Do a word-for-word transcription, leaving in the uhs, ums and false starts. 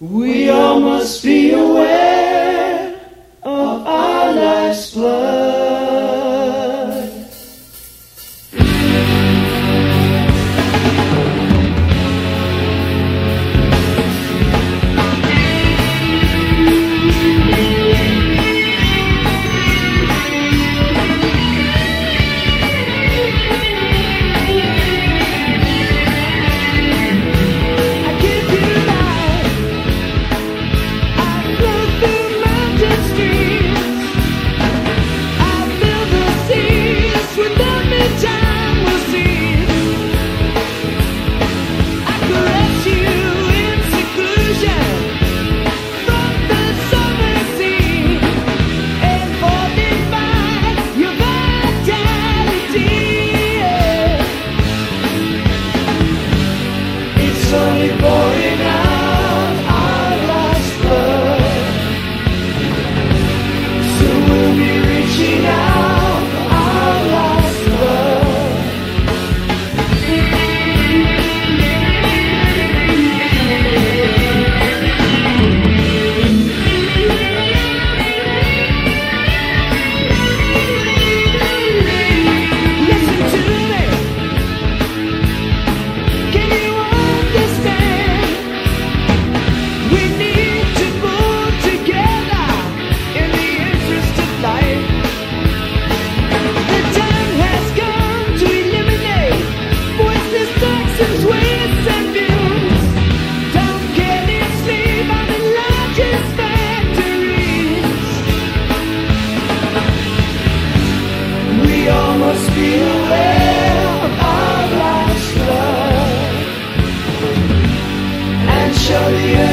We all must be aware of our life's blood. Pouring out our life's blood. Soon we'll be reaching out for our life's blood. Listen to me. Can you understand? We need to move together in the interest of life. The time has come to eliminate voiceless toxins, wastes and fumes. Don't get enslaved by the largest factories. We all must be aware of our life's blood and show the